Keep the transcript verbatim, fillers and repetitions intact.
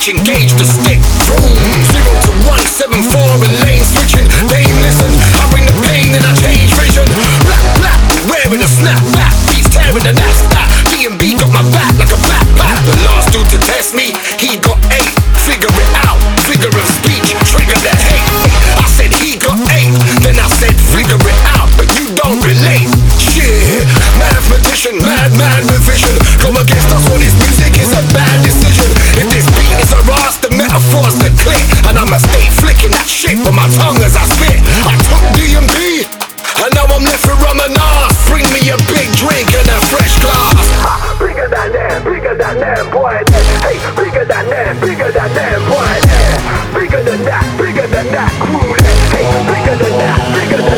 switch, engage the stick. Zero to one, seven, four, and lane switching. They ain't listen, I bring the pain and I change vision. Black, black, wearing a snapback. Beats tearing the that's that. D and B got my back like a backpack. The last dude to test me, he got eight. Figure it out, figure of speech, trigger the hate. I said he got eight, then I said figure it out, but you don't relate. Shit, mathematician, mad man with vision. Come against us, all this music is a bad decision. If this beat is a ras, the metaphors the click, and I'ma stay flicking that shit with my tongue as I spit. I took D and B, and now I'm left with rum and arse. Bring me a big drink and a fresh glass. Ha, bigger than them, bigger than them, boy. Hey, bigger than them, bigger than them, boy. Bigger than that, bigger than that, cool. Hey, bigger than that, bigger than